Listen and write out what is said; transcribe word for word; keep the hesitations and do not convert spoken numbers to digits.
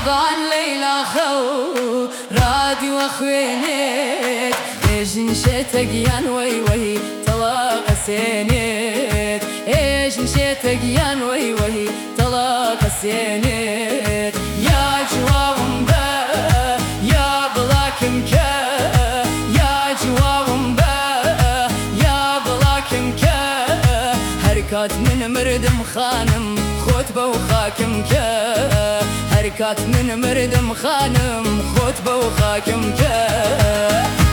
طبعا ليلى خو رادي وخوينيت ايش نشيتك يان وي وي طلاق سينيت ايش نشيتك يان وي وي طلاق سينيت يا جواب با يا بلاك مكا يا جواب با يا بلاك مكا هركات من مردم خانم خطبة وخاكم كا هركات من مردم خانم خطبة وخاكم كا